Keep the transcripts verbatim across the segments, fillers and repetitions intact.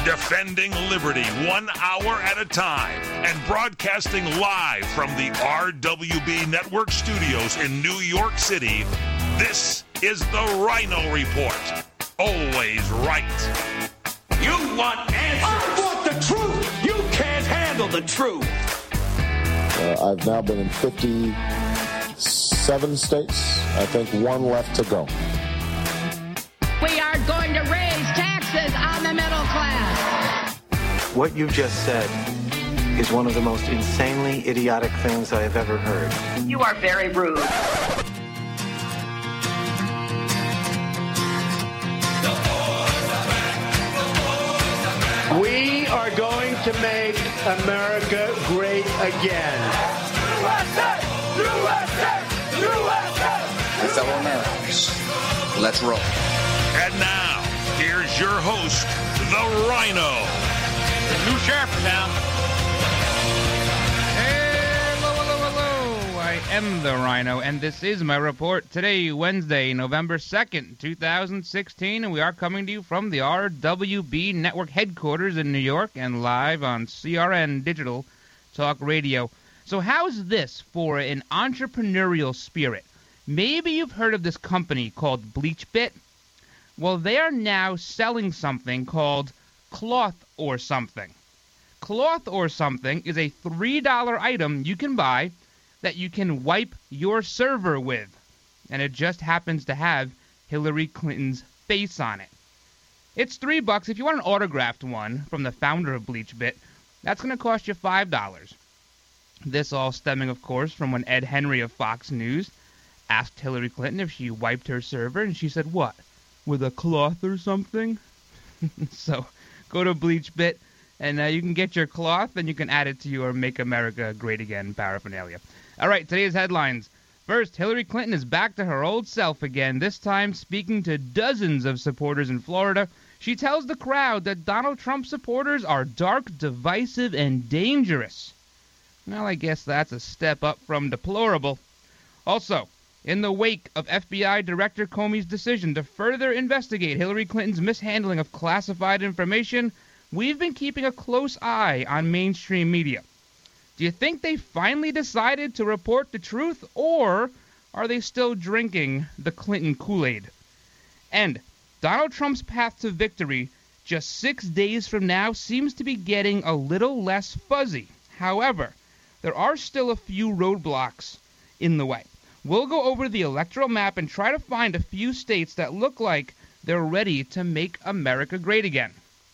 Defending liberty one hour at a time and broadcasting live from the R W B Network studios in New York City, this is the Rhino Report. Always right. You want answers. I want the truth. You can't handle the truth. Uh, I've now been in fifty-seven states. I think one left to go. We are going to raise taxes on the middle class. What you just said is one of the most insanely idiotic things I have ever heard. You are very rude. We are going to make America great again. U S A! U S A! U S A! My fellow Americans, let's roll. And now, here's your host, the Rhino. The new sheriff in town. Hello, hello, hello. I am the Rhino, and this is my report. Today, Wednesday, November second, two thousand sixteen, and we are coming to you from the R W B Network headquarters in New York and live on C R N Digital Talk Radio. So how's this for an entrepreneurial spirit? Maybe you've heard of this company called BleachBit. Well, they are now selling something called Cloth or Something. Cloth or Something is a three dollar item you can buy that you can wipe your server with. And it just happens to have Hillary Clinton's face on it. It's three bucks. If you want an autographed one from the founder of BleachBit, that's going to cost you five dollars. This all stemming, of course, from when Ed Henry of Fox News asked Hillary Clinton if she wiped her server, and she said, what? With a cloth or something? So go to BleachBit, and uh, you can get your cloth, and you can add it to your Make America Great Again paraphernalia. All right, today's headlines. First, Hillary Clinton is back to her old self again, this time speaking to dozens of supporters in Florida. She tells the crowd that Donald Trump supporters are dark, divisive, and dangerous. Well, I guess that's a step up from deplorable. Also, in the wake of F B I Director Comey's decision to further investigate Hillary Clinton's mishandling of classified information, we've been keeping a close eye on mainstream media. Do you think they finally decided to report the truth, or are they still drinking the Clinton Kool-Aid? And Donald Trump's path to victory just six days from now seems to be getting a little less fuzzy. However, there are still a few roadblocks in the way. We'll go over the electoral map and try to find a few states that look like they're ready to make America great again.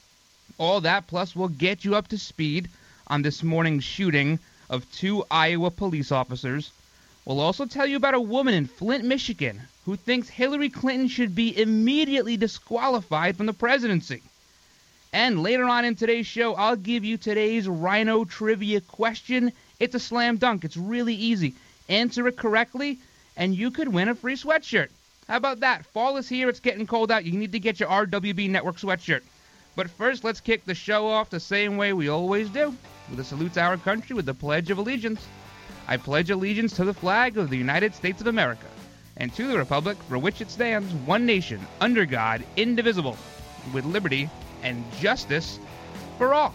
All that, plus we'll get you up to speed on this morning's shooting of two Iowa police officers. We'll also tell you about a woman in Flint, Michigan, who thinks Hillary Clinton should be immediately disqualified from the presidency. And later on in today's show, I'll give you today's Rhino trivia question. It's a slam dunk. It's really easy. Answer it correctly, and you could win a free sweatshirt. How about that? Fall is here. It's getting cold out. You need to get your R W B Network sweatshirt. But first, let's kick the show off the same way we always do, with a salute to our country with the Pledge of Allegiance. I pledge allegiance to the flag of the United States of America and to the republic for which it stands, one nation, under God, indivisible, with liberty and justice for all.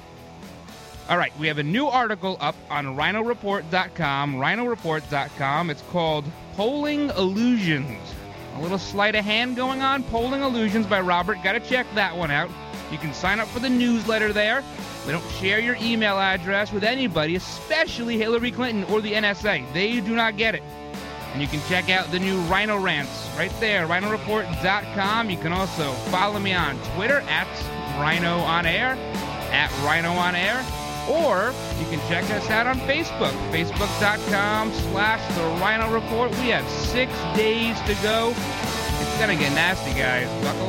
All right, we have a new article up on rhino report dot com, rhino report dot com. It's called Polling Illusions. A little sleight of hand going on, Polling Illusions by Robert. Got to check that one out. You can sign up for the newsletter there. We don't share your email address with anybody, especially Hillary Clinton or the N S A. They do not get it. And you can check out the new Rhino Rants right there, rhino report dot com. You can also follow me on Twitter at Rhino On Air, at Rhino On Air. Or you can check us out on Facebook, facebook dot com slash the Rhino Report. We have six days to go. It's going to get nasty, guys. Buckle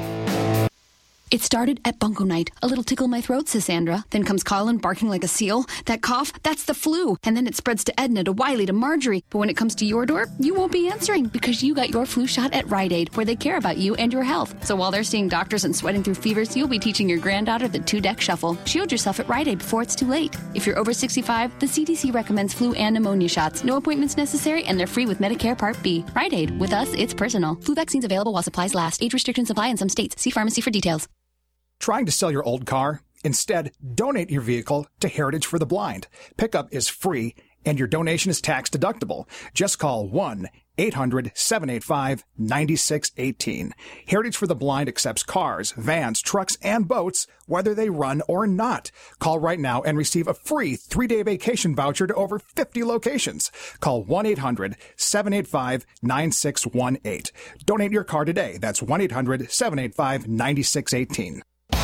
up. It started at Bunko Night. A little tickle in my throat, says Sandra. Then comes Colin barking like a seal. That cough, that's the flu. And then it spreads to Edna, to Wiley, to Marjorie. But when it comes to your door, you won't be answering because you got your flu shot at Rite Aid, where they care about you and your health. So while they're seeing doctors and sweating through fevers, you'll be teaching your granddaughter the two-deck shuffle. Shield yourself at Rite Aid before it's too late. If you're over sixty-five, the C D C recommends flu and pneumonia shots. No appointments necessary, and they're free with Medicare Part B. Rite Aid. With us, it's personal. Flu vaccines available while supplies last. Age restrictions apply in some states. See pharmacy for details. Trying to sell your old car? Instead, donate your vehicle to Heritage for the Blind. Pickup is free, and your donation is tax deductible. Just call one eight hundred seven eight five nine six one eight. Heritage for the Blind accepts cars, vans, trucks, and boats, whether they run or not. Call right now and receive a free three-day vacation voucher to over fifty locations. Call one eight hundred seven eight five nine six one eight. Donate your car today. That's one eight hundred seven eight five nine six one eight.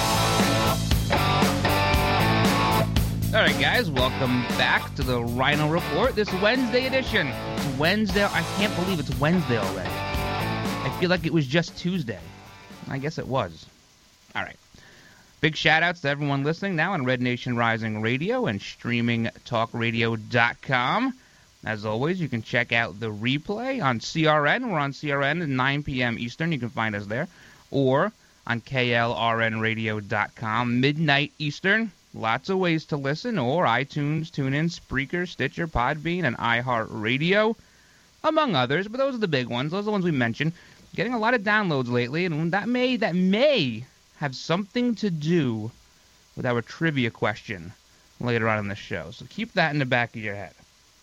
All right, guys, welcome back to the Rhino Report, this Wednesday edition. It's Wednesday. I can't believe it's Wednesday already. I feel like it was just Tuesday. I guess it was. All right. Big shout-outs to everyone listening now on Red Nation Rising Radio and streaming talk radio dot com. As always, you can check out the replay on C R N. We're on C R N at nine p.m. Eastern. You can find us there. Or on K L R N radio dot com, midnight Eastern. Lots of ways to listen, or iTunes, TuneIn, Spreaker, Stitcher, Podbean, and iHeartRadio, among others. But those are the big ones. Those are the ones we mentioned. Getting a lot of downloads lately, and that may that may have something to do with our trivia question later on in the show. So keep that in the back of your head.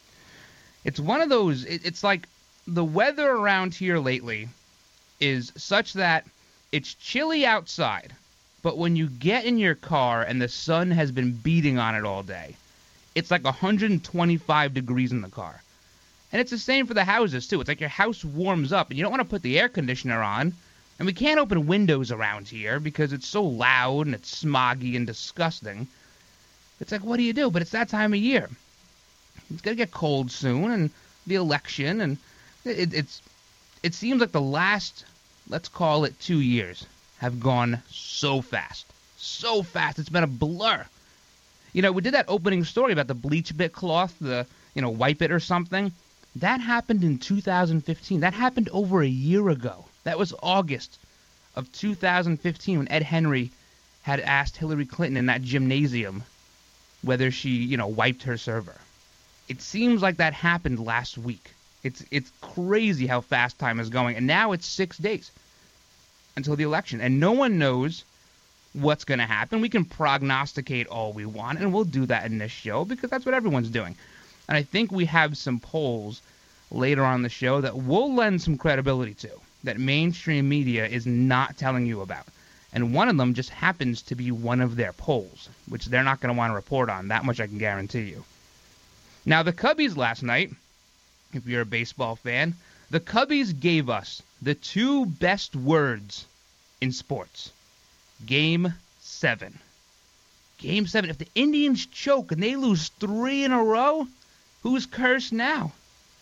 It's one of those. It, it's like the weather around here lately is such that it's chilly outside. But when you get in your car and the sun has been beating on it all day, it's like one hundred twenty-five degrees in the car. And it's the same for the houses, too. It's like your house warms up, and you don't want to put the air conditioner on. And we can't open windows around here because it's so loud and it's smoggy and disgusting. It's like, what do you do? But it's that time of year. It's going to get cold soon, and the election, and it, it's it seems like the last, let's call it two years, have gone so fast. So fast. It's been a blur. You know, we did that opening story about the bleach bit cloth, the, you know, wipe it or something. That happened in two thousand fifteen. That happened over a year ago. That was August of two thousand fifteen when Ed Henry had asked Hillary Clinton in that gymnasium whether she, you know, wiped her server. It seems like that happened last week. It's it's crazy how fast time is going. And now it's six days until the election, and no one knows what's going to happen. We can prognosticate all we want, and we'll do that in this show because that's what everyone's doing. And I think we have some polls later on in the show that we'll lend some credibility to, that mainstream media is not telling you about. And one of them just happens to be one of their polls, which they're not going to want to report on. That much I can guarantee you. Now, the Cubbies last night, if you're a baseball fan, the Cubbies gave us the two best words in sports. Game seven. Game seven. If the Indians choke and they lose three in a row, who's cursed now?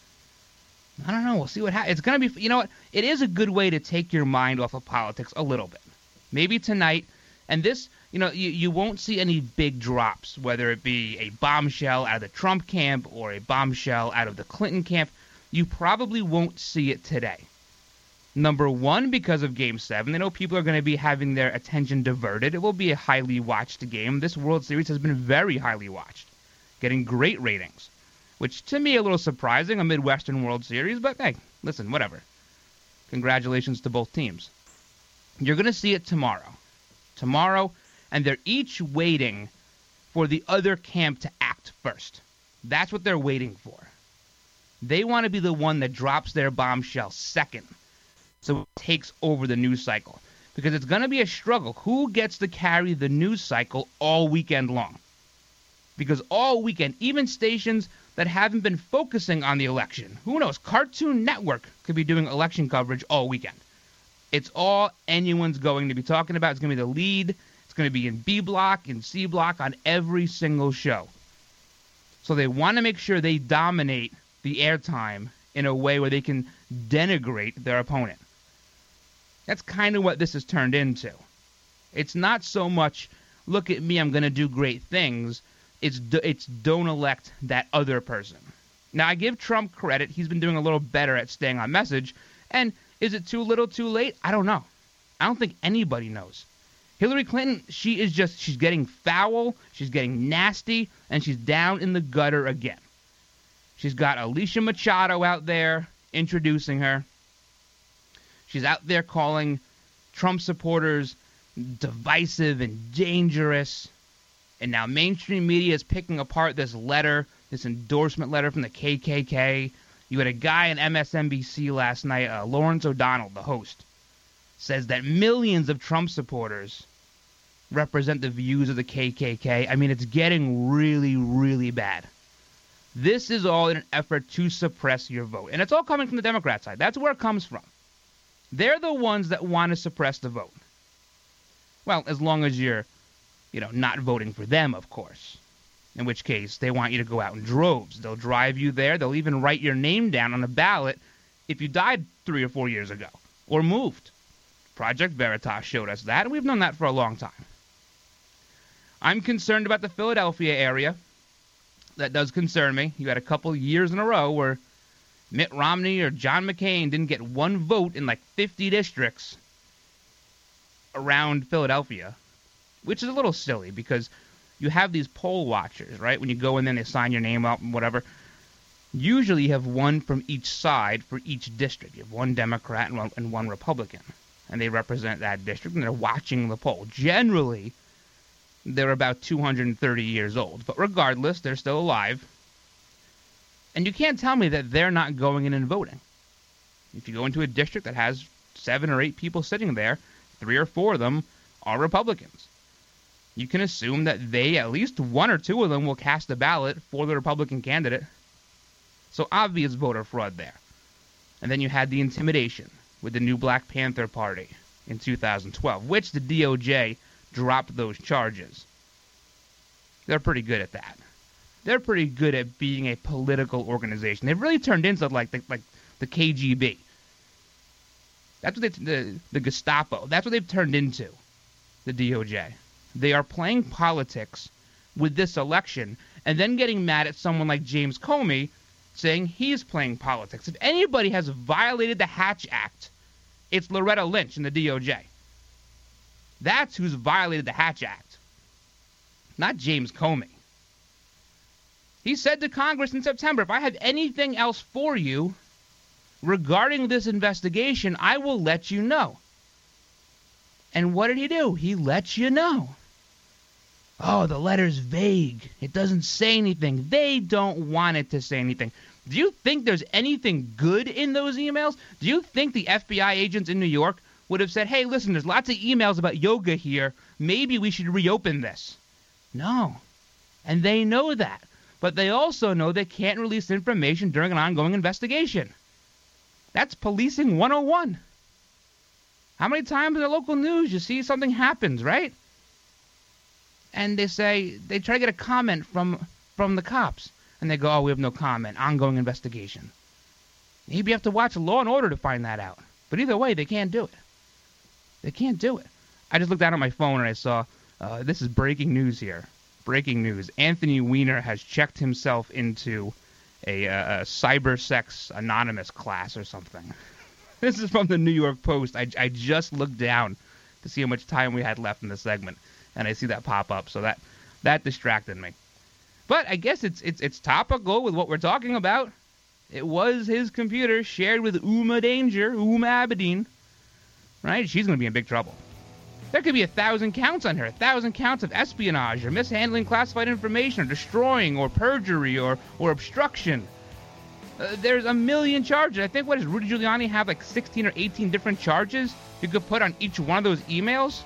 I don't know. We'll see what happens. It's going to be, you know what? It is a good way to take your mind off of politics a little bit. Maybe tonight. And this, you know, you, you won't see any big drops, whether it be a bombshell out of the Trump camp or a bombshell out of the Clinton camp. You probably won't see it today. Number one, because of Game seven. They know people are going to be having their attention diverted. It will be a highly watched game. This World Series has been very highly watched, getting great ratings, which to me a little surprising, a Midwestern World Series, but hey, listen, whatever. Congratulations to both teams. You're going to see it tomorrow. Tomorrow, and they're each waiting for the other camp to act first. That's what they're waiting for. They want to be the one that drops their bombshell second, so it takes over the news cycle. Because it's going to be a struggle. Who gets to carry the news cycle all weekend long? Because all weekend, even stations that haven't been focusing on the election, who knows, Cartoon Network could be doing election coverage all weekend. It's all anyone's going to be talking about. It's going to be the lead. It's going to be in B block and C block on every single show. So they want to make sure they dominate the airtime in a way where they can denigrate their opponent. That's kind of what this has turned into. It's not so much, look at me, I'm going to do great things. It's it's don't elect that other person. Now, I give Trump credit. He's been doing a little better at staying on message. And is it too little, too late? I don't know. I don't think anybody knows. Hillary Clinton, she is just, she's getting foul, she's getting nasty, and she's down in the gutter again. She's got Alicia Machado out there introducing her. She's out there calling Trump supporters divisive and dangerous. And now mainstream media is picking apart this letter, this endorsement letter from the K K K. You had a guy on M S N B C last night, uh, Lawrence O'Donnell, the host, says that millions of Trump supporters represent the views of the K K K. I mean, it's getting really, really bad. This is all in an effort to suppress your vote. And it's all coming from the Democrat side. That's where it comes from. They're the ones that want to suppress the vote. Well, as long as you're, you know, not voting for them, of course. In which case, they want you to go out in droves. They'll drive you there. They'll even write your name down on a ballot if you died three or four years ago or moved. Project Veritas showed us that, and we've known that for a long time. I'm concerned about the Philadelphia area. That does concern me. You had a couple years in a row where Mitt Romney or John McCain didn't get one vote in like fifty districts around Philadelphia, which is a little silly because you have these poll watchers, right? When you go in there and they sign your name up and whatever. Usually you have one from each side for each district. You have one Democrat and one, and one Republican, and they represent that district, and they're watching the poll. Generally, they're about two hundred thirty years old, but regardless, they're still alive. And you can't tell me that they're not going in and voting. If you go into a district that has seven or eight people sitting there, three or four of them are Republicans. You can assume that they, at least one or two of them, will cast a ballot for the Republican candidate. So obvious voter fraud there. And then you had the intimidation with the new Black Panther Party in two thousand twelve, which the D O J dropped those charges. They're pretty good at that. They're pretty good at being a political organization. They've really turned into like the, like the K G B. That's what they, the, the Gestapo. That's what they've turned into, the D O J. They are playing politics with this election and then getting mad at someone like James Comey saying he's playing politics. If anybody has violated the Hatch Act, it's Loretta Lynch and the D O J. That's who's violated the Hatch Act, not James Comey. He said to Congress in September, if I have anything else for you regarding this investigation, I will let you know. And what did he do? He let you know. Oh, the letter's vague. It doesn't say anything. They don't want it to say anything. Do you think there's anything good in those emails? Do you think the F B I agents in New York would have said, hey, listen, there's lots of emails about yoga here. Maybe we should reopen this? No. And they know that. But they also know they can't release information during an ongoing investigation. That's policing one oh one. How many times in the local news you see something happens, right? And they say, they try to get a comment from from the cops. And they go, oh, we have no comment. Ongoing investigation. Maybe you have to watch Law and Order to find that out. But either way, they can't do it. They can't do it. I just looked down at my phone and I saw, uh, this is breaking news here. Breaking news. Anthony Weiner has checked himself into a, a, a cyber sex anonymous class or something. This is from the New York Post. I, I just looked down to see how much time we had left in the segment, and I see that pop up, so that that distracted me. But I guess it's it's it's topical with what we're talking about. It was his computer shared with Uma Danger, Uma Abedin, right? She's going to be in big trouble. There could be a thousand counts on her, a thousand counts of espionage or mishandling classified information or destroying or perjury or, or obstruction. Uh, there's a million charges. I think, what does Rudy Giuliani have, like sixteen or eighteen different charges you could put on each one of those emails?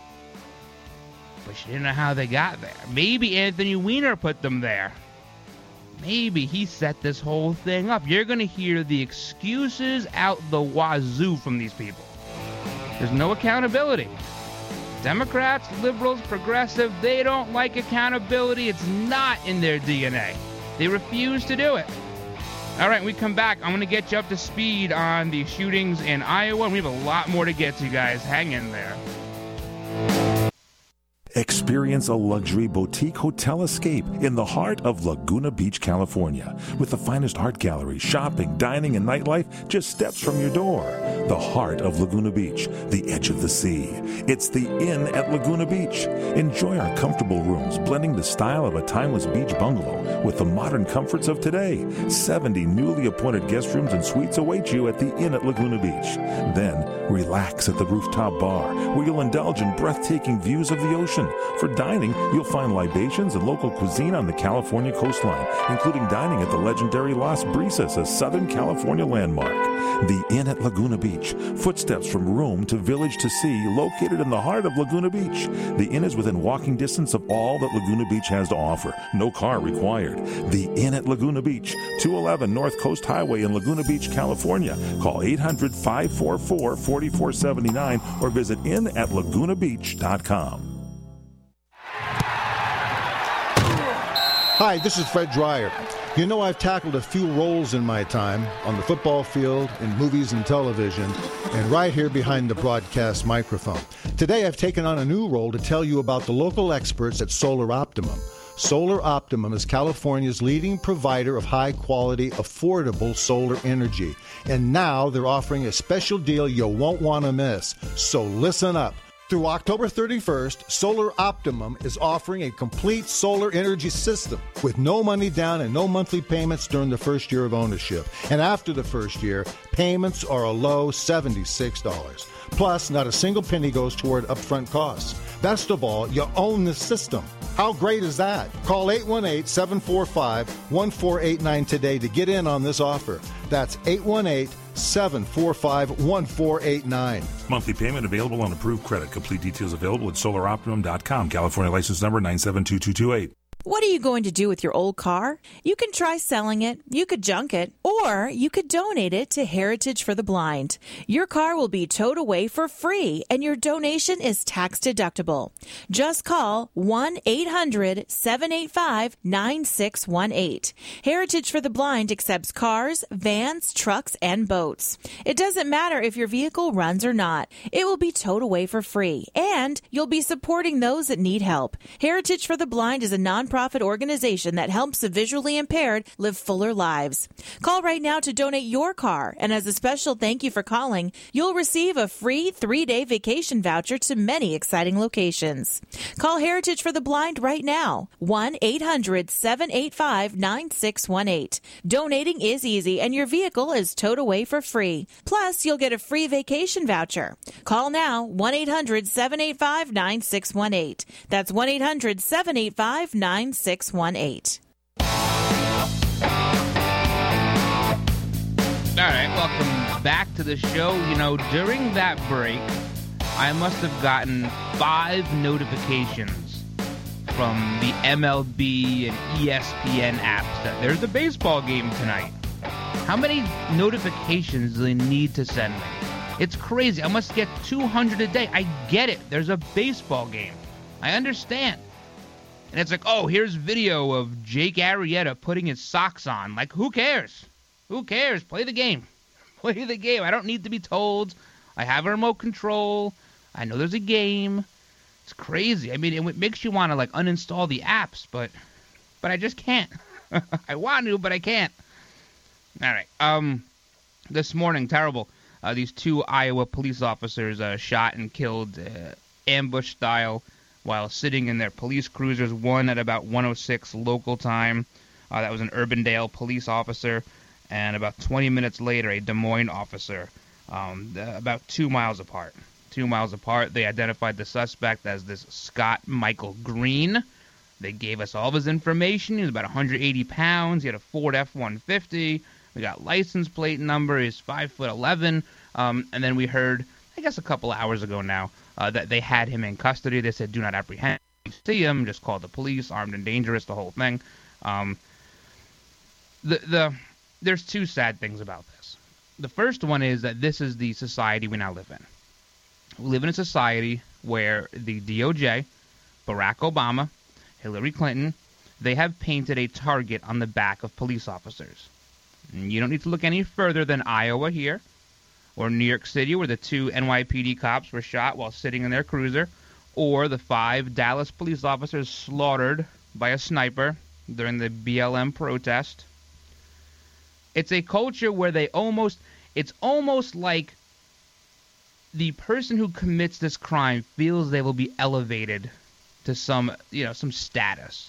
But she didn't know how they got there. Maybe Anthony Weiner put them there. Maybe he set this whole thing up. You're going to hear the excuses out the wazoo from these people. There's no accountability. Democrats, liberals, progressive, they don't like accountability. It's not in their D N A. They refuse to do it. All right, when we come back, I'm going to get you up to speed on the shootings in Iowa, and we have a lot more to get to, guys. Hang in there. Experience a luxury boutique hotel escape in the heart of Laguna Beach, California, with the finest art gallery, shopping, dining, and nightlife just steps from your door. The heart of Laguna Beach, the edge of the sea. It's the Inn at Laguna Beach. Enjoy our comfortable rooms, blending the style of a timeless beach bungalow with the modern comforts of today. seventy newly appointed guest rooms and suites await you at the Inn at Laguna Beach. Then, relax at the rooftop bar, where you'll indulge in breathtaking views of the ocean. For dining, you'll find libations and local cuisine on the California coastline, including dining at the legendary Las Brisas, a Southern California landmark. The Inn at Laguna Beach, footsteps from room to village to sea, located in the heart of Laguna Beach. The Inn is within walking distance of all that Laguna Beach has to offer. No car required. The Inn at Laguna Beach, two eleven North Coast Highway in Laguna Beach, California. Call eight hundred, five four four, four four seven nine or visit inn at laguna beach dot com. Hi, this is Fred Dreyer. You know, I've tackled a few roles in my time on the football field, in movies and television, and right here behind the broadcast microphone. Today, I've taken on a new role to tell you about the local experts at Solar Optimum. Solar Optimum is California's leading provider of high-quality, affordable solar energy. And now they're offering a special deal you won't want to miss. So listen up. Through October thirty-first, Solar Optimum is offering a complete solar energy system with no money down and no monthly payments during the first year of ownership. And after the first year, payments are a low seventy-six dollars. Plus, not a single penny goes toward upfront costs. Best of all, you own the system. How great is that? Call eight one eight, seven four five, one four eight nine today to get in on this offer. That's eight one eight, seven four five, one four eight nine. Monthly payment available on approved credit. Complete details available at solar optimum dot com. California license number nine seven two two two eight. What are you going to do with your old car? You can try selling it, you could junk it, or you could donate it to Heritage for the Blind. Your car will be towed away for free, and your donation is tax deductible. Just call one eight hundred, seven eight five, nine six one eight. Heritage for the Blind accepts cars, vans, trucks, and boats. It doesn't matter if your vehicle runs or not. It will be towed away for free, and you'll be supporting those that need help. Heritage for the Blind is a non nonprofit organization that helps the visually impaired live fuller lives. Call right now to donate your car, and as a special thank you for calling, you'll receive a free three-day vacation voucher to many exciting locations. Call Heritage for the Blind right now, one eight hundred, seven eight five, nine six one eight. Donating is easy, and your vehicle is towed away for free. Plus, you'll get a free vacation voucher. Call now, one eight hundred, seven eight five, nine six one eight. That's one eight hundred, seven eight five, nine six one eight. All right, welcome back to the show. You know, during that break, I must have gotten five notifications from the M L B and E S P N apps that there's a baseball game tonight. How many notifications do they need to send me? It's crazy. I must get two hundred a day. I get it. There's a baseball game. I understand. And it's like, oh, here's video of Jake Arrieta putting his socks on. Like, who cares? Who cares? Play the game. Play the game. I don't need to be told. I have a remote control. I know there's a game. It's crazy. I mean, it makes you want to, like, uninstall the apps, but but I just can't. I want to, but I can't. All right. Um, this morning, terrible. Uh, these two Iowa police officers uh, shot and killed uh, ambush style while sitting in their police cruisers, one at about one oh six local time. Uh, that was an Urbandale police officer. And about twenty minutes later, a Des Moines officer, um, uh, about two miles apart. Two miles apart, they identified the suspect as this Scott Michael Green. They gave us all of his information. He was about one hundred eighty pounds. He had a Ford F one fifty. We got license plate number. He's five foot eleven. Um, and then we heard, I guess a couple hours ago now, Uh, that they had him in custody. They said, do not apprehend. You see him, just call the police, armed and dangerous, the whole thing. Um, the the There's two sad things about this. The first one is that this is the society we now live in. We live in a society where the D O J, Barack Obama, Hillary Clinton, they have painted a target on the back of police officers. And you don't need to look any further than Iowa here, or New York City, where the two N Y P D cops were shot while sitting in their cruiser, or the five Dallas police officers slaughtered by a sniper during the B L M protest. It's a culture where they almost, it's almost like the person who commits this crime feels they will be elevated to some, you know, some status.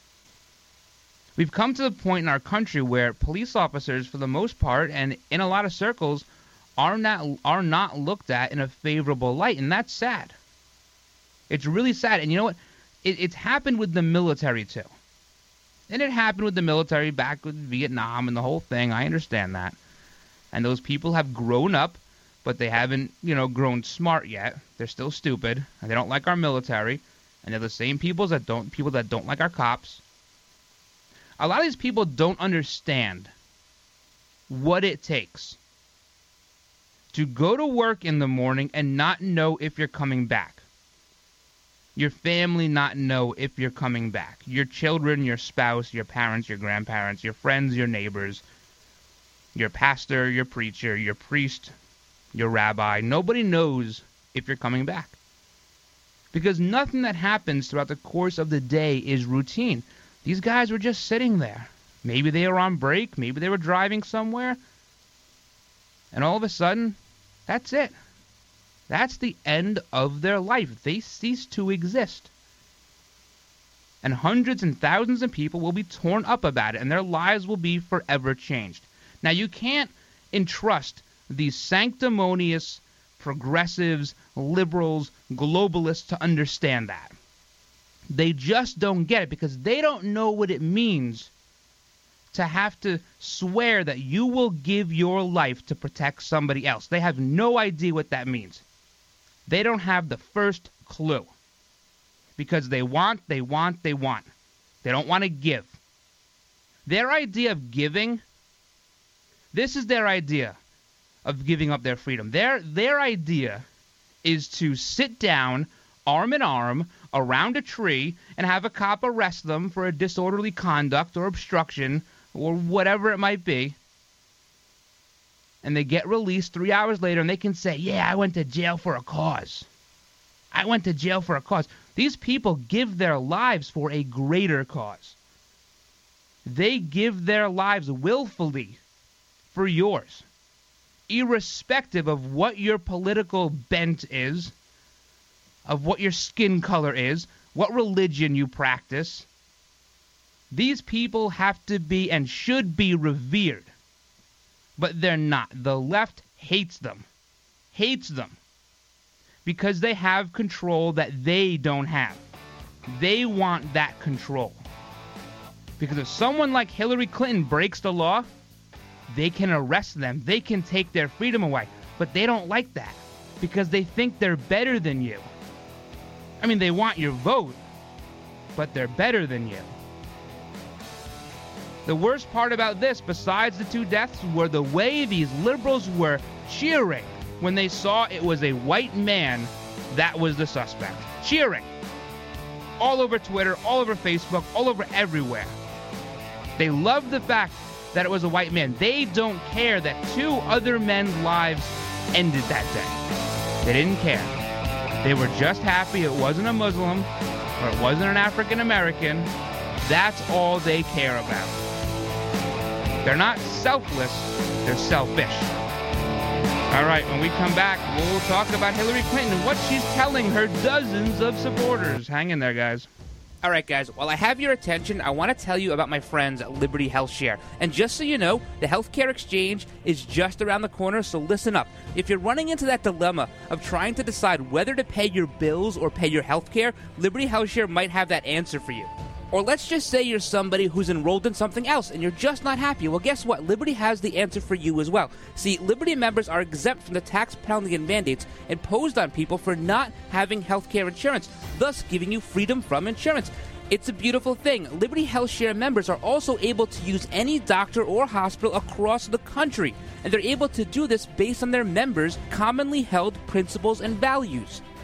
We've come to the point in our country where police officers, for the most part, and in a lot of circles, are not are not looked at in a favorable light, and that's sad. It's really sad, and you know what? It, it's happened with the military too, and it happened with the military back with Vietnam and the whole thing. I understand that, and those people have grown up, but they haven't, you know, grown smart yet. They're still stupid, and they don't like our military, and they're the same people that don't people that don't like our cops. A lot of these people don't understand what it takes to go to work in the morning and not know if you're coming back. Your family not know if you're coming back. Your children, your spouse, your parents, your grandparents, your friends, your neighbors, your pastor, your preacher, your priest, your rabbi. Nobody knows if you're coming back. Because nothing that happens throughout the course of the day is routine. These guys were just sitting there. Maybe they were on break. Maybe they were driving somewhere. And all of a sudden, that's it. That's the end of their life. They cease to exist. And hundreds and thousands of people will be torn up about it, and their lives will be forever changed. Now, you can't entrust these sanctimonious progressives, liberals, globalists to understand that. They just don't get it because they don't know what it means to have to swear that you will give your life to protect somebody else. They have no idea what that means. They don't have the first clue. Because they want, they want, they want. They don't want to give. Their idea of giving, this is their idea of giving up their freedom. Their, their idea is to sit down, arm in arm, around a tree, and have a cop arrest them for a disorderly conduct or obstruction or whatever it might be. And they get released three hours later, and they can say, yeah, I went to jail for a cause. I went to jail for a cause. These people give their lives for a greater cause. They give their lives willfully for yours, irrespective of what your political bent is, of what your skin color is, what religion you practice. These people have to be and should be revered. But they're not. The left hates them. Hates them. Because they have control that they don't have. They want that control. Because if someone like Hillary Clinton breaks the law, they can arrest them. They can take their freedom away. But they don't like that. Because they think they're better than you. I mean, they want your vote, but they're better than you. The worst part about this, besides the two deaths, were the way these liberals were cheering when they saw it was a white man that was the suspect. Cheering. All over Twitter, all over Facebook, all over everywhere. They loved the fact that it was a white man. They don't care that two other men's lives ended that day. They didn't care. They were just happy it wasn't a Muslim or it wasn't an African American. That's all they care about. They're not selfless, they're selfish. All right, when we come back, we'll talk about Hillary Clinton and what she's telling her dozens of supporters. Hang in there, guys. All right, guys, while I have your attention, I want to tell you about my friends at Liberty HealthShare. And just so you know, the healthcare exchange is just around the corner, so listen up. If you're running into that dilemma of trying to decide whether to pay your bills or pay your healthcare, Liberty HealthShare might have that answer for you. Or let's just say you're somebody who's enrolled in something else and you're just not happy. Well, guess what? Liberty has the answer for you as well. See, Liberty members are exempt from the tax penalty and mandates imposed on people for not having health care insurance, thus giving you freedom from insurance. It's a beautiful thing. Liberty HealthShare members are also able to use any doctor or hospital across the country, and they're able to do this based on their members' commonly held principles and values.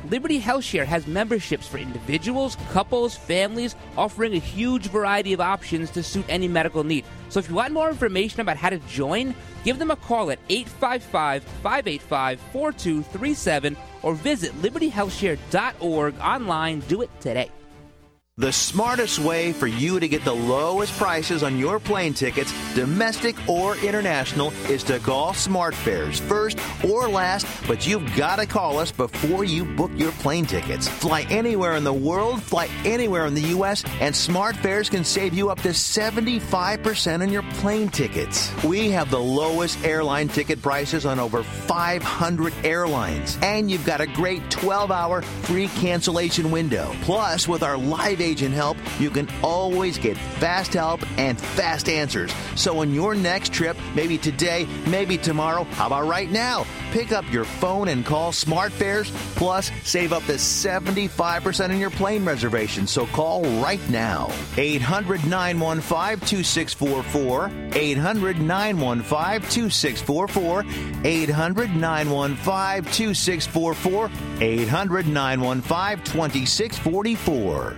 Liberty HealthShare has memberships for individuals, couples, families, offering a huge variety of options to suit any medical need. So if you want more information about how to join, give them a call at eight five five, five eight five, four two three seven or visit liberty health share dot org online. Do it today. The smartest way for you to get the lowest prices on your plane tickets, domestic or international, is to call SmartFares first or last, but you've got to call us before you book your plane tickets. Fly anywhere in the world, fly anywhere in the U S, and SmartFares can save you up to seventy-five percent on your plane tickets. We have the lowest airline ticket prices on over five hundred airlines, and you've got a great twelve hour free cancellation window. Plus, with our live agent help, you can always get fast help and fast answers. So on your next trip, maybe today, maybe tomorrow, how about right now? Pick up your phone and call SmartFares, plus save up to seventy-five percent on your plane reservation. So call right now. eight hundred, nine one five, two six four four, eight hundred, nine one five, two six four four, eight hundred, nine one five, two six four four, eight hundred, nine one five, two six four four.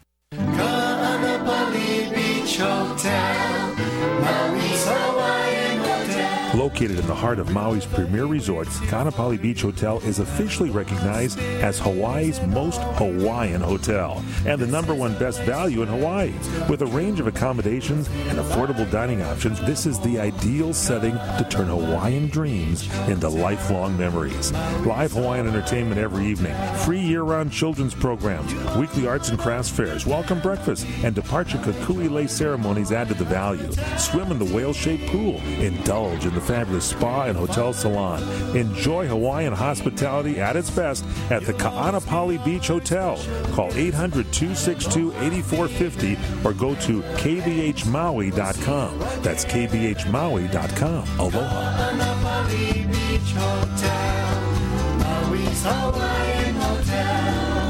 Ka'anapali Beach Hotel, Maui's Hawaiian Hotel. Located in the heart of Maui's premier resorts, Ka'anapali Beach Hotel is officially recognized as Hawaii's most Hawaiian hotel and the number one best value in Hawaii. With a range of accommodations and affordable dining options, this is the ideal setting to turn Hawaiian dreams into lifelong memories. Live Hawaiian entertainment every evening, free year-round children's programs, weekly arts and crafts fairs, welcome breakfast, and departure kukui lei ceremonies add to the value. Swim in the whale-shaped pool. Indulge in the fabulous spa and hotel salon. Enjoy Hawaiian hospitality at its best at the Ka'anapali Beach Hotel. Call eight hundred, two six two, eight four five zero or go to k b h maui dot com. That's k b h maui dot com. Aloha. Ka'anapali Beach Hotel, Maui's Hawaiian Hotel.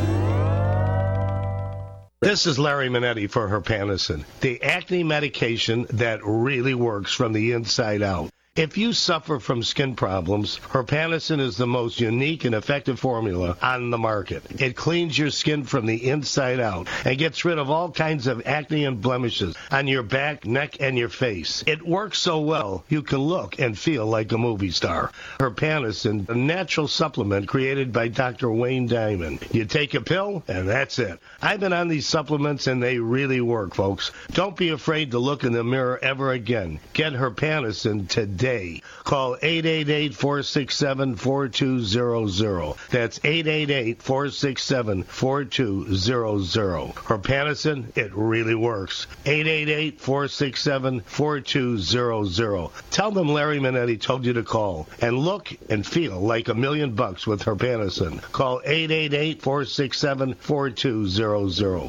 This is Larry Minetti for Herpanacin, the acne medication that really works from the inside out. If you suffer from skin problems, Herpanacin is the most unique and effective formula on the market. It cleans your skin from the inside out and gets rid of all kinds of acne and blemishes on your back, neck, and your face. It works so well, you can look and feel like a movie star. Herpanacin, a natural supplement created by Doctor Wayne Diamond. You take a pill, and that's it. I've been on these supplements, and they really work, folks. Don't be afraid to look in the mirror ever again. Get Herpanacin today. Call eight eight eight, four six seven, four two zero zero. That's eight eight eight, four six seven, four two zero zero. Herpanacin, it really works. eight eight eight, four six seven, four two zero zero. Tell them Larry Minetti told you to call and look and feel like a million bucks with Herpanacin. Call eight eight eight, four six seven, four two zero zero.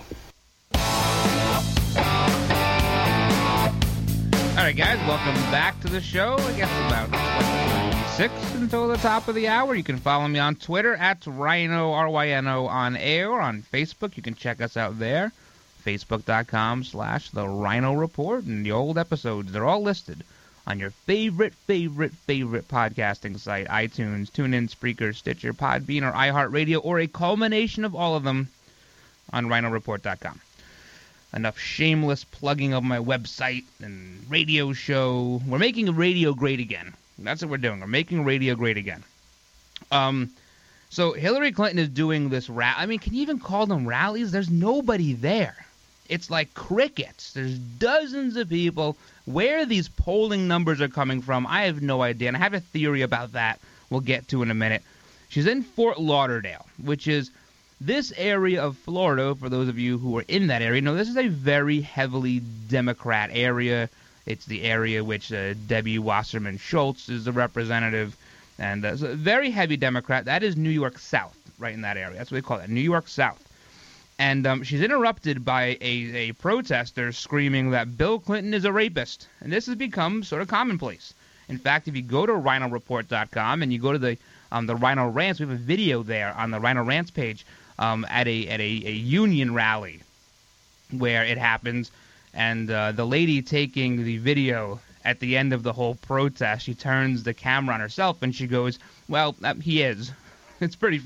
All right, guys, welcome back to the show. I guess about twenty-six until the top of the hour. You can follow me on Twitter at Rhino, R Y N O on air. On Facebook, you can check us out there, facebook.com slash The Rhino Report. And the old episodes, they're all listed on your favorite, favorite, favorite podcasting site, iTunes, TuneIn, Spreaker, Stitcher, Podbean, or iHeartRadio, or a culmination of all of them on rhino report dot com. Enough shameless plugging of my website and radio show. We're making radio great again. That's what we're doing. We're making radio great again. Um, so Hillary Clinton is doing this rally. I mean, can you even call them rallies? There's nobody there. It's like crickets. There's dozens of people. Where these polling numbers are coming from, I have no idea. And I have a theory about that we'll get to in a minute. She's in Fort Lauderdale, which is this area of Florida. For those of you who are in that area, know this is a very heavily Democrat area. It's the area which uh, Debbie Wasserman Schultz is the representative. And uh, so very heavy Democrat. That is New York South, right in that area. That's what they call it, New York South. And um, she's interrupted by a, a protester screaming that Bill Clinton is a rapist. And this has become sort of commonplace. In fact, if you go to rhino report dot com and you go to the um, the Rhino Rants, we have a video there on the Rhino Rants page um, at a at a, a union rally where it happens. And uh, the lady taking the video at the end of the whole protest, she turns the camera on herself and she goes, well, uh, he is. It's pretty funny.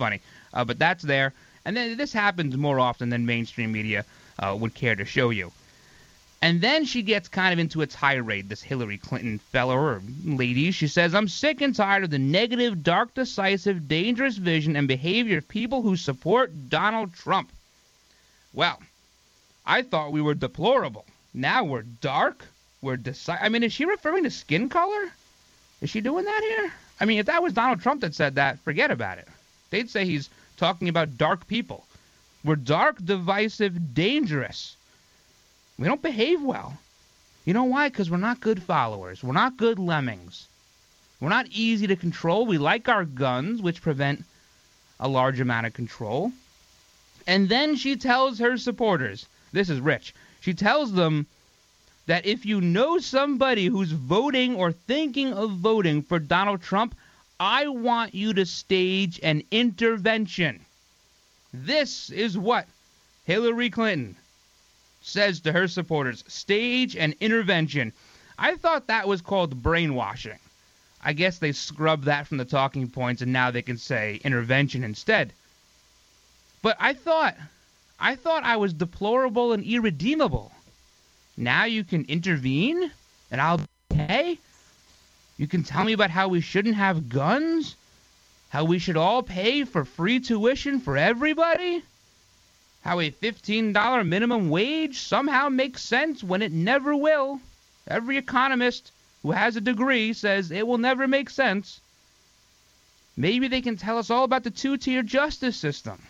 Uh, but that's there. And then this happens more often than mainstream media uh, would care to show you. And then she gets kind of into a tirade, this Hillary Clinton fellow or lady. She says, I'm sick and tired of the negative, dark, decisive, dangerous vision and behavior of people who support Donald Trump. Well, I thought we were deplorable. Now we're dark? We're decisive? I mean, is she referring to skin color? Is she doing that here? I mean, if that was Donald Trump that said that, forget about it. They'd say he's talking about dark people. We're dark, divisive, dangerous. We don't behave well. You know why? Because we're not good followers. We're not good lemmings. We're not easy to control. We like our guns, which prevent a large amount of control. And then she tells her supporters, this is rich, she tells them that if you know somebody who's voting or thinking of voting for Donald Trump, I want you to stage an intervention. This is what Hillary Clinton says to her supporters. Stage an intervention. I thought that was called brainwashing. I guess they scrubbed that from the talking points and now they can say intervention instead. But I thought, I thought I was deplorable and irredeemable. Now you can intervene and I'll be okay? You can tell me about how we shouldn't have guns? How we should all pay for free tuition for everybody? How a fifteen dollars minimum wage somehow makes sense when it never will. Every economist who has a degree says it will never make sense. Maybe they can tell us all about the two-tier justice system,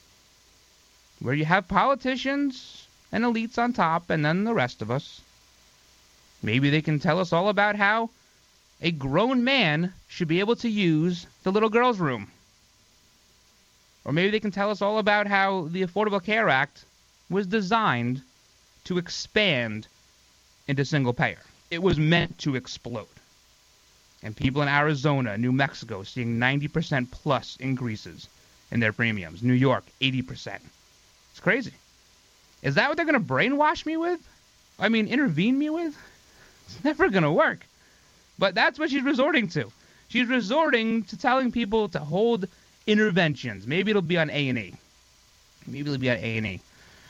where you have politicians and elites on top and then the rest of us. Maybe they can tell us all about how a grown man should be able to use the little girl's room. Or maybe they can tell us all about how the Affordable Care Act was designed to expand into single payer. It was meant to explode. And people in Arizona, New Mexico, seeing ninety percent plus increases in their premiums. New York, eighty percent. It's crazy. Is that what they're going to brainwash me with? I mean, intervene me with? It's never going to work. But that's what she's resorting to. She's resorting to telling people to hold interventions. Maybe it'll be on A and E. Maybe it'll be on A and E.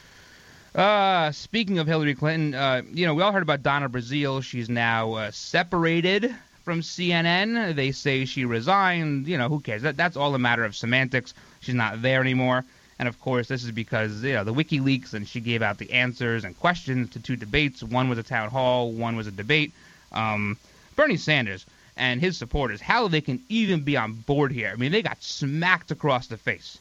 Uh, speaking of Hillary Clinton, uh, you know, we all heard about Donna Brazile. She's now uh, separated from C N N. They say she resigned. You know, who cares? That, that's all a matter of semantics. She's not there anymore. And, of course, this is because, you know, the WikiLeaks, and she gave out the answers and questions to two debates. One was a town hall. One was a debate. Um, Bernie Sanders and his supporters, how they can even be on board here. I mean, they got smacked across the face.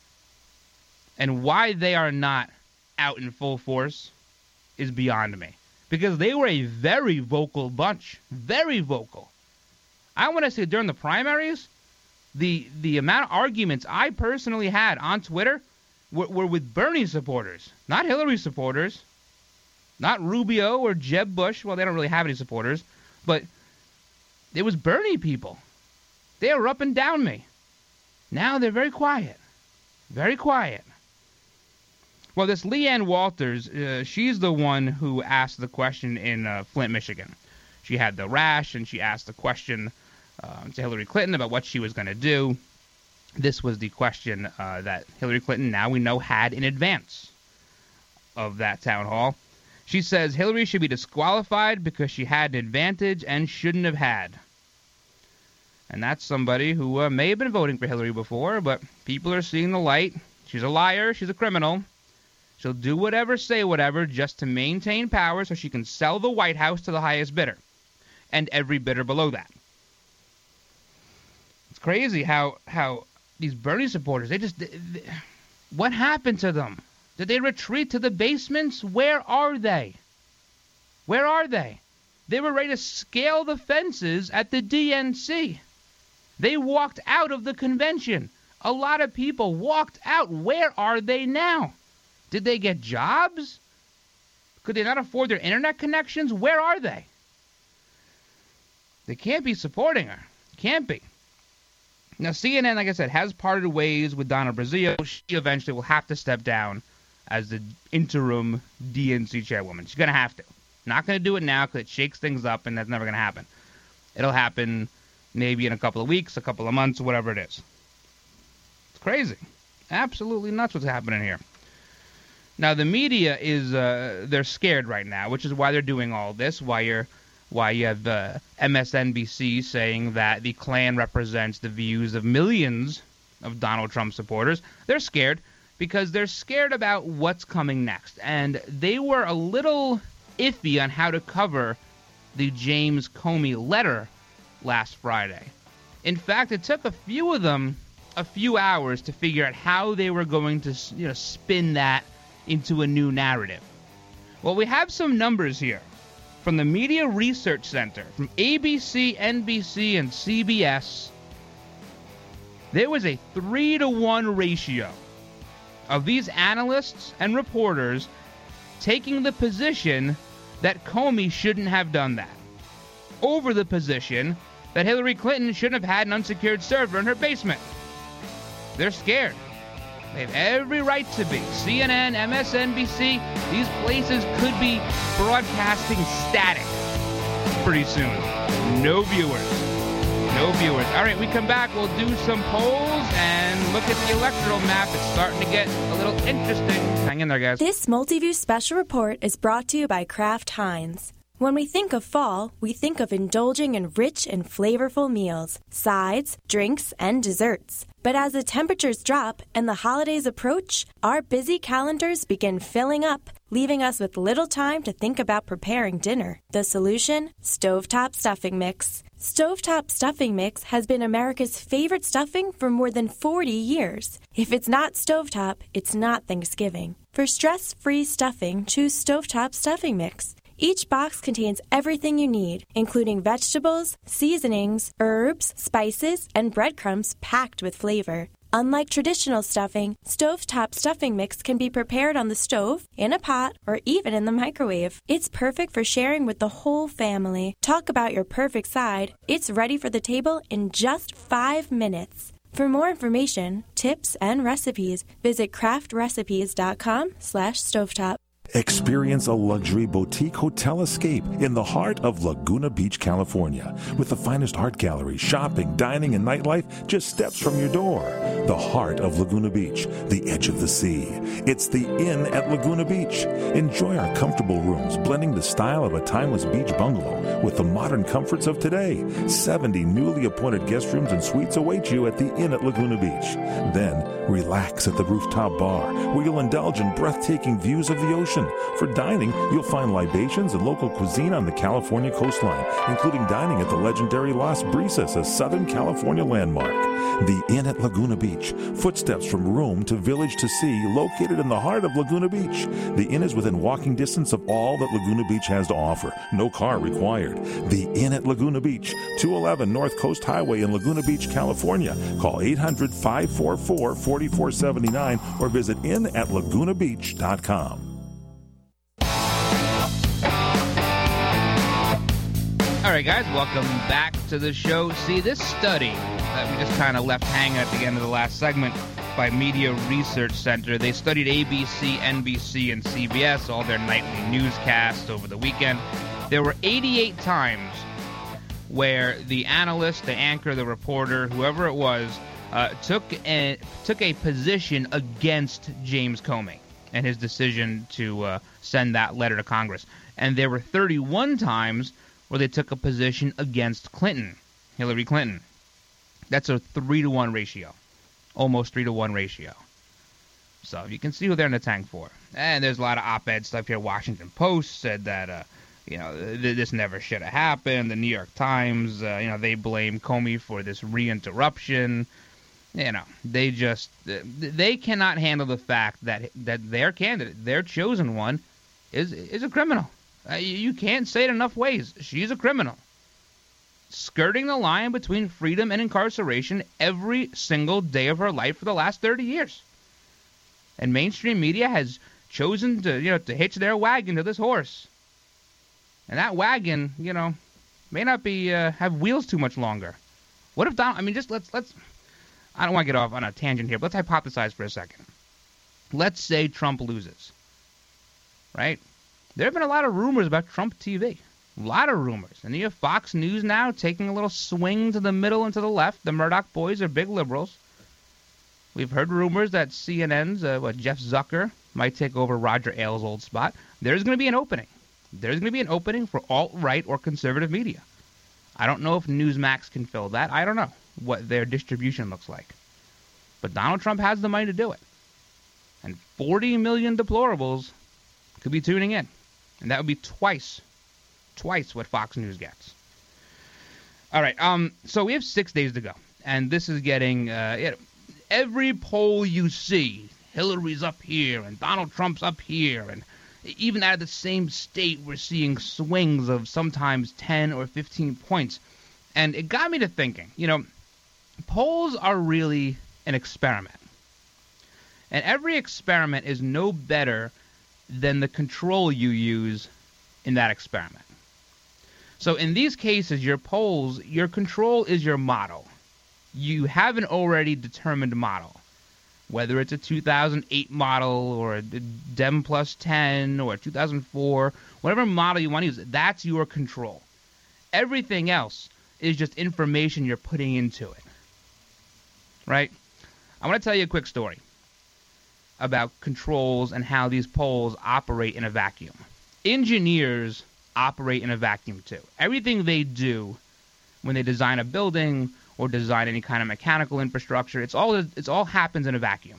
And why they are not out in full force is beyond me. Because they were a very vocal bunch. Very vocal. I want to say during the primaries, the the amount of arguments I personally had on Twitter were, were with Bernie supporters, not Hillary supporters, not Rubio or Jeb Bush. Well, they don't really have any supporters, but it was Bernie people. They were up and down me. Now they're very quiet. Very quiet. Well, this Leanne Walters, uh, she's the one who asked the question in uh, Flint, Michigan. She had the rash, and she asked the question uh, to Hillary Clinton about what she was going to do. This was the question uh, that Hillary Clinton, now we know, had in advance of that town hall. She says Hillary should be disqualified because she had an advantage and shouldn't have had. And that's somebody who uh, may have been voting for Hillary before, but people are seeing the light. She's a liar. She's a criminal. She'll do whatever, say whatever, just to maintain power so she can sell the White House to the highest bidder and every bidder below that. It's crazy how how these Bernie supporters, they just... They, they, what happened to them? Did they retreat to the basements? Where are they? Where are they? They were ready to scale the fences at the D N C. They walked out of the convention. A lot of people walked out. Where are they now? Did they get jobs? Could they not afford their internet connections? Where are they? They can't be supporting her. Can't be. Now, C N N, like I said, has parted ways with Donna Brazile. She eventually will have to step down as the interim D N C chairwoman. She's going to have to. Not going to do it now because it shakes things up, and that's never going to happen. It'll happen maybe in a couple of weeks, a couple of months, whatever it is. It's crazy. Absolutely nuts what's happening here. Now, the media is, uh, they're scared right now, which is why they're doing all this, why you're, why you have uh, M S N B C saying that the Klan represents the views of millions of Donald Trump supporters. They're scared because they're scared about what's coming next. And they were a little iffy on how to cover the James Comey letter last Friday. In fact, it took a few of them a few hours to figure out how they were going to, you know, spin that into a new narrative. Well, we have some numbers here from the Media Research Center, from A B C, N B C, and C B S. There was a three to one ratio of these analysts and reporters taking the position that Comey shouldn't have done that, over the position that Hillary Clinton shouldn't have had an unsecured server in her basement. They're scared. They have every right to be. C N N, M S N B C, these places could be broadcasting static pretty soon. No viewers. No viewers. All right, we come back. We'll do some polls and look at the electoral map. It's starting to get a little interesting. Hang in there, guys. This Multiview special report is brought to you by Kraft Heinz. When we think of fall, we think of indulging in rich and flavorful meals, sides, drinks, and desserts. But as the temperatures drop and the holidays approach, our busy calendars begin filling up, leaving us with little time to think about preparing dinner. The solution? Stovetop Stuffing Mix. Stovetop Stuffing Mix has been America's favorite stuffing for more than forty years. If it's not stovetop, it's not Thanksgiving. For stress-free stuffing, choose Stovetop Stuffing Mix. Each box contains everything you need, including vegetables, seasonings, herbs, spices, and breadcrumbs packed with flavor. Unlike traditional stuffing, Stovetop Stuffing Mix can be prepared on the stove, in a pot, or even in the microwave. It's perfect for sharing with the whole family. Talk about your perfect side. It's ready for the table in just five minutes. For more information, tips, and recipes, visit craftrecipes.com slash stovetop. Experience a luxury boutique hotel escape in the heart of Laguna Beach, California, with the finest art gallery, shopping, dining, and nightlife just steps from your door. The heart of Laguna Beach, the edge of the sea. It's the Inn at Laguna Beach. Enjoy our comfortable rooms, blending the style of a timeless beach bungalow with the modern comforts of today. seventy newly appointed guest rooms and suites await you at the Inn at Laguna Beach. Then, relax at the rooftop bar, where you'll indulge in breathtaking views of the ocean. For dining, you'll find libations and local cuisine on the California coastline, including dining at the legendary Las Brisas, a Southern California landmark. The Inn at Laguna Beach, footsteps from room to village to sea, located in the heart of Laguna Beach. The Inn is within walking distance of all that Laguna Beach has to offer. No car required. The Inn at Laguna Beach, two eleven North Coast Highway in Laguna Beach, California. Call eight hundred, five four four, four four seven nine or visit inn at laguna beach dot com. All right, guys, welcome back to the show. See, this study that we just kind of left hanging at the end of the last segment by Media Research Center, they studied A B C, N B C, and C B S, all their nightly newscasts over the weekend. There were eighty-eight times where the analyst, the anchor, the reporter, whoever it was, uh, took a, took a position against James Comey and his decision to uh, send that letter to Congress. And there were thirty-one times where they took a position against Clinton, Hillary Clinton. That's a three to one ratio, almost three to one ratio. So you can see who they're in the tank for. And there's a lot of op-ed stuff here. Washington Post said that, uh, you know, th- this never should have happened. The New York Times, uh, you know, they blame Comey for this reinterruption. You know, they just, they cannot handle the fact that that their candidate, their chosen one, is is a criminal. Uh, you can't say it enough ways. She's a criminal, skirting the line between freedom and incarceration every single day of her life for the last thirty years. And mainstream media has chosen to, you know, to hitch their wagon to this horse. And that wagon, you know, may not be uh, have wheels too much longer. What if Donald? I mean, just let's let's. I don't want to get off on a tangent here, but let's hypothesize for a second. Let's say Trump loses, right? There have been a lot of rumors about Trump T V. A lot of rumors. And you have Fox News now taking a little swing to the middle and to the left. The Murdoch boys are big liberals. We've heard rumors that C N N's uh, what, Jeff Zucker might take over Roger Ailes' old spot. There's going to be an opening. There's going to be an opening for alt-right or conservative media. I don't know if Newsmax can fill that. I don't know what their distribution looks like. But Donald Trump has the money to do it. And forty million deplorables could be tuning in. And that would be twice, twice what Fox News gets. All right, um, so we have six days to go. And this is getting, uh, you know, every poll you see, Hillary's up here and Donald Trump's up here. And even out of the same state, we're seeing swings of sometimes ten or fifteen points. And it got me to thinking, you know, polls are really an experiment. And every experiment is no better than the control you use in that experiment. So in these cases, your polls, your control is your model. You have an already determined model. Whether it's a two thousand eight model or a Dem plus ten or a two thousand four, whatever model you want to use, that's your control. Everything else is just information you're putting into it. Right? I want to tell you a quick story about controls and how these polls operate in a vacuum. Engineers operate in a vacuum too. Everything they do when they design a building or design any kind of mechanical infrastructure, it's all it's all happens in a vacuum.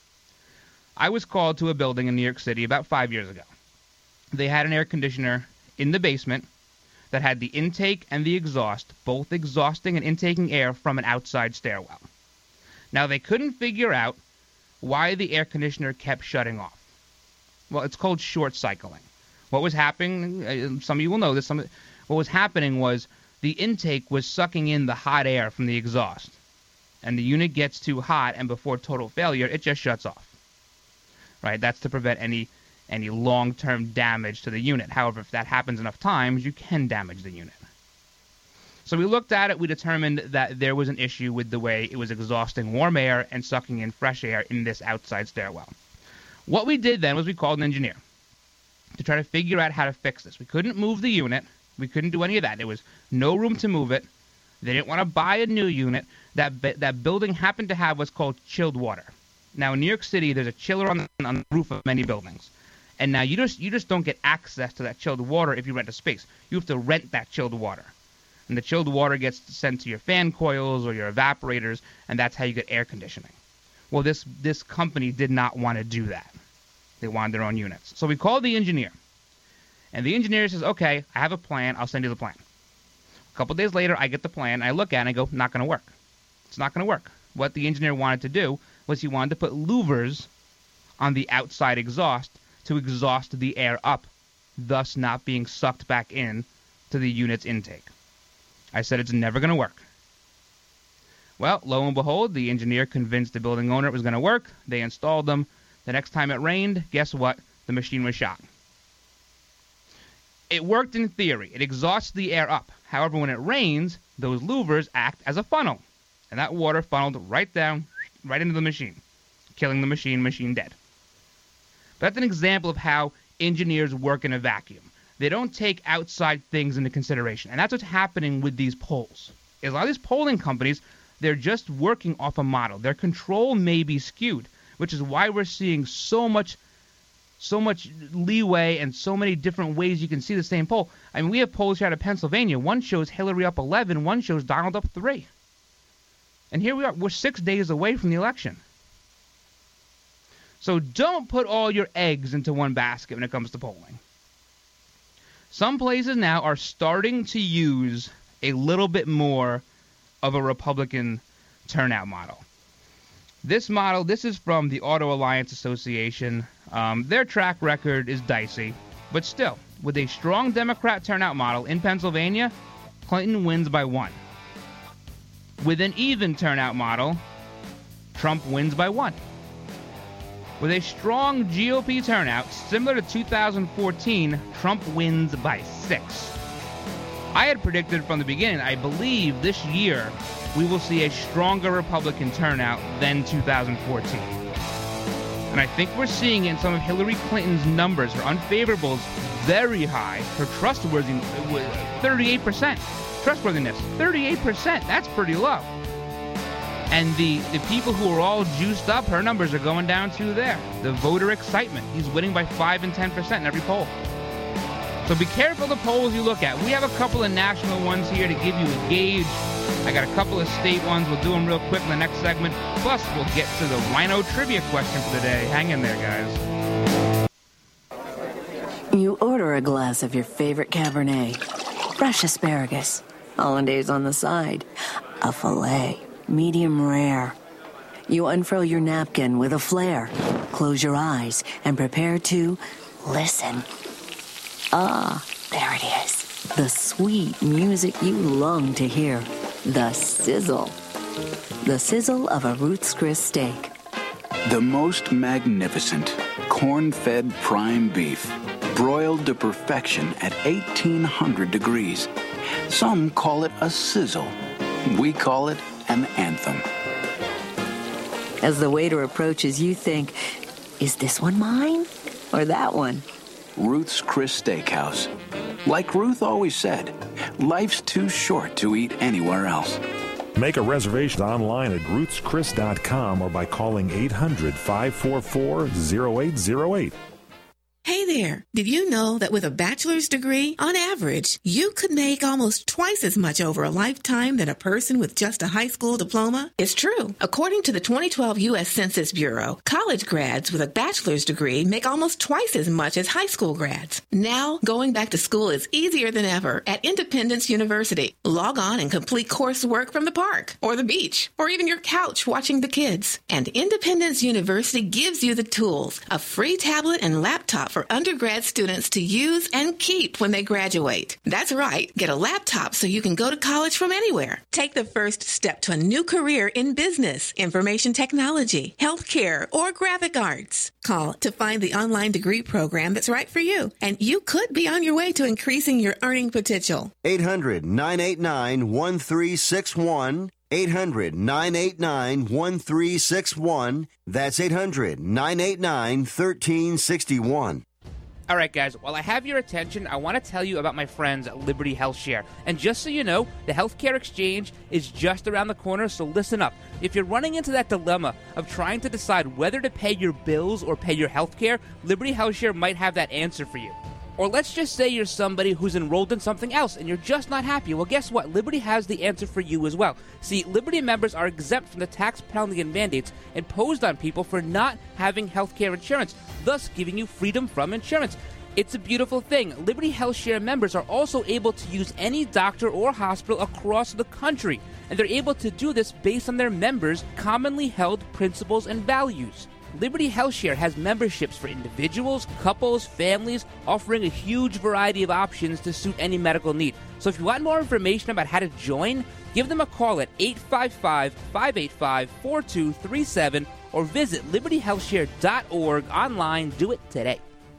I was called to a building in New York City about five years ago. They had an air conditioner in the basement that had the intake and the exhaust, both exhausting and intaking air from an outside stairwell. Now, they couldn't figure out why the air conditioner kept shutting off. Well, it's called short cycling. What was happening, some of you will know this, some of, what was happening was the intake was sucking in the hot air from the exhaust. And the unit gets too hot, and before total failure, it just shuts off. Right? That's to prevent any any long-term damage to the unit. However, if that happens enough times, you can damage the unit. So we looked at it. We determined that there was an issue with the way it was exhausting warm air and sucking in fresh air in this outside stairwell. What we did then was we called an engineer to try to figure out how to fix this. We couldn't move the unit. We couldn't do any of that. There was no room to move it. They didn't want to buy a new unit. That that building happened to have what's called chilled water. Now, in New York City, there's a chiller on the, on the roof of many buildings. And now you just you just don't get access to that chilled water if you rent a space. You have to rent that chilled water. And the chilled water gets sent to your fan coils or your evaporators, and that's how you get air conditioning. Well, this this company did not want to do that. They wanted their own units. So we called the engineer. And the engineer says, okay, I have a plan. I'll send you the plan. A couple days later, I get the plan. I look at it and I go, not going to work. It's not going to work. What the engineer wanted to do was he wanted to put louvers on the outside exhaust to exhaust the air up, thus not being sucked back in to the unit's intake. I said it's never going to work. Well, lo and behold, the engineer convinced the building owner it was going to work. They installed them. The next time it rained, guess what? The machine was shot. It worked in theory. It exhausts the air up. However, when it rains, those louvers act as a funnel. And that water funneled right down, right into the machine, killing the machine, machine dead. But that's an example of how engineers work in a vacuum. They don't take outside things into consideration. And that's what's happening with these polls. A lot of these polling companies, they're just working off a model. Their control may be skewed, which is why we're seeing so much so much leeway and so many different ways you can see the same poll. I mean, we have polls here out of Pennsylvania. One shows Hillary up eleven, one shows Donald up three. And here we are. We're six days away from the election. So don't put all your eggs into one basket when it comes to polling. Some places now are starting to use a little bit more of a Republican turnout model. This model, this is from the Auto Alliance Association. Um, their track record is dicey, but still, with a strong Democrat turnout model in Pennsylvania, Clinton wins by one. With an even turnout model, Trump wins by one. With a strong G O P turnout, similar to two thousand fourteen, Trump wins by six. I had predicted from the beginning, I believe this year we will see a stronger Republican turnout than two thousand fourteen. And I think we're seeing it in some of Hillary Clinton's numbers. Her unfavorables very high. Her trustworthiness, thirty-eight percent. Trustworthiness, thirty-eight percent. That's pretty low. And the, the people who are all juiced up, her numbers are going down too there. The voter excitement. He's winning by five and ten percent in every poll. So be careful the polls you look at. We have a couple of national ones here to give you a gauge. I got a couple of state ones. We'll do them real quick in the next segment. Plus, we'll get to the Rhino trivia question for the day. Hang in there, guys. You order a glass of your favorite Cabernet, fresh asparagus, hollandaise on the side, a filet, medium rare. You unfurl your napkin with a flair, close your eyes, and prepare to listen. Ah, there it is. The sweet music you long to hear. The sizzle. The sizzle of a Ruth's Chris steak. The most magnificent corn-fed prime beef, broiled to perfection at eighteen hundred degrees. Some call it a sizzle. We call it an anthem. As the waiter approaches, you think, is this one mine or that one? Ruth's Chris Steakhouse. Like Ruth always said, life's too short to eat anywhere else. Make a reservation online at ruths chris dot com or by calling eight hundred, five four four, zero eight zero eight. Hey there, did you know that with a bachelor's degree, on average, you could make almost twice as much over a lifetime than a person with just a high school diploma? It's true. According to the twenty twelve U S Census Bureau, college grads with a bachelor's degree make almost twice as much as high school grads. Now, going back to school is easier than ever at Independence University. Log on and complete coursework from the park, or the beach, or even your couch watching the kids. And Independence University gives you the tools, a free tablet and laptop for undergrad students to use and keep when they graduate. That's right. Get a laptop so you can go to college from anywhere. Take the first step to a new career in business, information technology, healthcare, or graphic arts. Call to find the online degree program that's right for you, and you could be on your way to increasing your earning potential. eight hundred, nine eight nine, one three six one. eight hundred, nine eight nine, one three six one. That's eight hundred, nine eight nine, one three six one. All right, guys, while I have your attention, I want to tell you about my friends at Liberty HealthShare. And just so you know, the healthcare exchange is just around the corner, so listen up. If you're running into that dilemma of trying to decide whether to pay your bills or pay your healthcare, Liberty HealthShare might have that answer for you. Or let's just say you're somebody who's enrolled in something else and you're just not happy. Well, guess what? Liberty has the answer for you as well. See, Liberty members are exempt from the tax penalty and mandates imposed on people for not having health care insurance, thus giving you freedom from insurance. It's a beautiful thing. Liberty HealthShare members are also able to use any doctor or hospital across the country, and they're able to do this based on their members' commonly held principles and values. Liberty HealthShare has memberships for individuals, couples, families, offering a huge variety of options to suit any medical need. So if you want more information about how to join, give them a call at eight five five, five eight five, four two three seven or visit liberty health share dot org online. Do it today.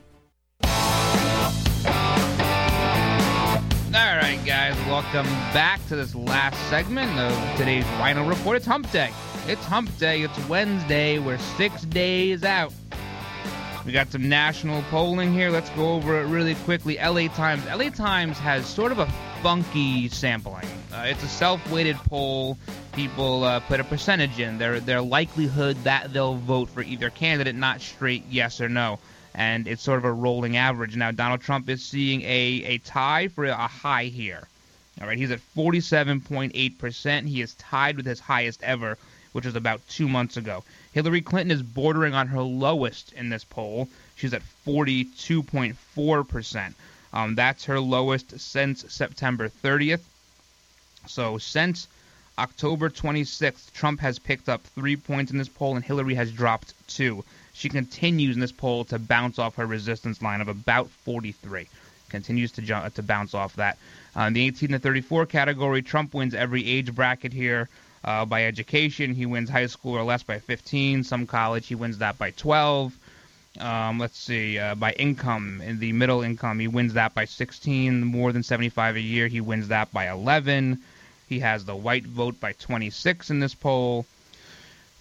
All right, guys, welcome back to this last segment of today's Rhino Report. It's Hump Day. It's Hump Day. It's Wednesday. We're six days out. We got some national polling here. Let's go over it really quickly. L A Times. L A Times has sort of a funky sampling. Uh, it's a self-weighted poll. People uh, put a percentage in, their their likelihood that they'll vote for either candidate, not straight yes or no. And it's sort of a rolling average. Now, Donald Trump is seeing a, a tie for a high here. All right, he's at forty-seven point eight percent. He is tied with his highest ever, which was about two months ago. Hillary Clinton is bordering on her lowest in this poll. She's at forty-two point four percent. Um, that's her lowest since September thirtieth. So since October twenty-sixth, Trump has picked up three points in this poll, and Hillary has dropped two. She continues in this poll to bounce off her resistance line of about forty-three. Continues to ju- to bounce off that. Uh, in the eighteen to thirty-four category, Trump wins every age bracket here. Uh, by education, he wins high school or less by fifteen. Some college, he wins that by twelve. Um, let's see, uh, by income, in the middle income, he wins that by sixteen. More than seventy-five a year, he wins that by eleven. He has the white vote by twenty-six in this poll.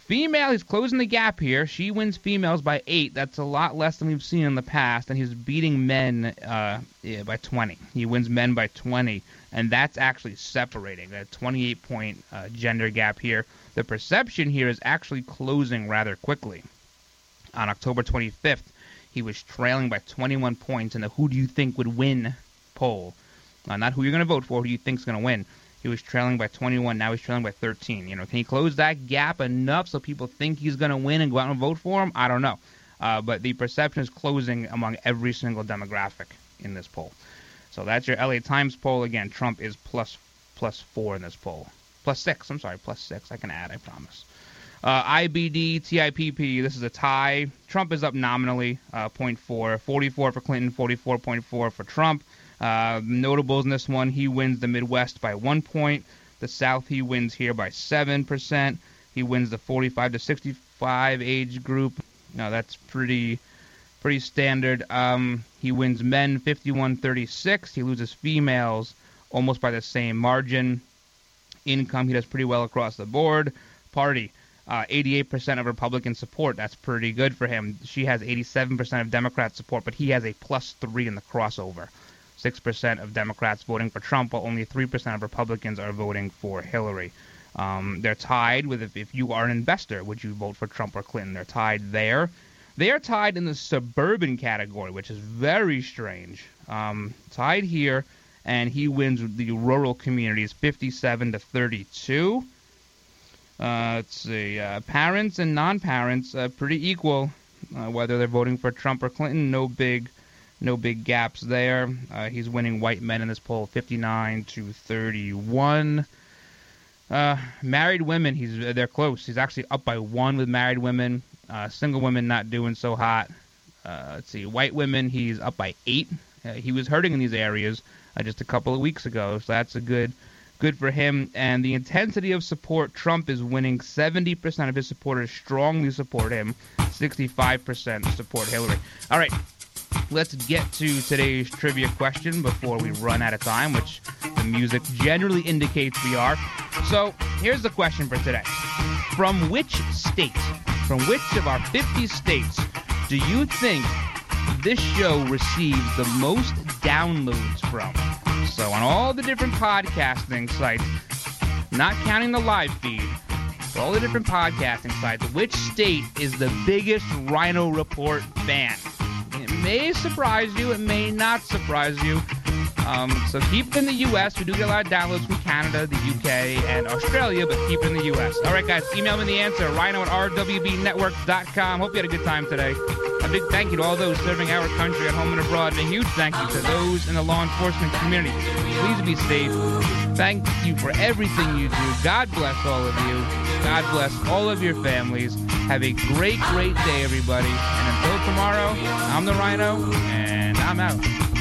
Female, he's closing the gap here. She wins females by eight. That's a lot less than we've seen in the past. And he's beating men uh, yeah, by twenty. He wins men by twenty. And that's actually separating. A twenty-eight point uh, gender gap here. The perception here is actually closing rather quickly. On October twenty-fifth, he was trailing by twenty-one points in the Who Do You Think Would Win poll. Uh, not who you're going to vote for, who you think's going to win. He was trailing by twenty-one. Now he's trailing by thirteen. You know, can he close that gap enough so people think he's going to win and go out and vote for him? I don't know. Uh, but the perception is closing among every single demographic in this poll. So that's your L A Times poll. Again, Trump is plus plus four in this poll. Plus six. I'm sorry, plus six. I can add, I promise. Uh, I B D, T I P P, this is a tie. Trump is up nominally, uh, zero point four. forty-four for Clinton, forty-four point four for Trump. Uh, notables in this one, he wins the Midwest by one point. The South, he wins here by seven percent. He wins the forty-five to sixty-five age group. No, that's pretty pretty standard. Um, he wins men fifty-one thirty-six. He loses females almost by the same margin. Income, he does pretty well across the board. Party, uh, eighty-eight percent of Republican support. That's pretty good for him. She has eighty-seven percent of Democrat support, but he has a plus three in the crossover. six percent of Democrats voting for Trump, while only three percent of Republicans are voting for Hillary. Um, they're tied with if, if you are an investor, would you vote for Trump or Clinton? They're tied there. They are tied in the suburban category, which is very strange. Um, tied here, and he wins the rural communities fifty-seven to thirty-two. Uh, let's see. Uh, parents and non-parents, uh, pretty equal, uh, whether they're voting for Trump or Clinton. No big No big gaps there. Uh, he's winning white men in this poll, fifty-nine to thirty-one. Uh, married women, he's they're close. He's actually up by one with married women. Uh, single women not doing so hot. Uh, let's see, white women, he's up by eight. Uh, he was hurting in these areas uh, just a couple of weeks ago, so that's a good, good for him. And the intensity of support, Trump is winning. seventy percent of his supporters strongly support him. sixty-five percent support Hillary. All right. Let's get to today's trivia question before we run out of time, which the music generally indicates we are. So here's the question for today. From which state, from which of our fifty states, do you think this show receives the most downloads from? So on all the different podcasting sites, not counting the live feed, but all the different podcasting sites, which state is the biggest Rhino Report fan? It may surprise you. It may not surprise you. Um, so keep it in the U S We do get a lot of downloads from Canada, the U K, and Australia, but keep it in the U S All right, guys, email me the answer, rhino at r w b network dot com. Hope you had a good time today. A big thank you to all those serving our country at home and abroad, and a huge thank you to those in the law enforcement community. Please be safe. Thank you for everything you do. God bless all of you. God bless all of your families. Have a great, great day, everybody. And until tomorrow, I'm the Rhino, and I'm out.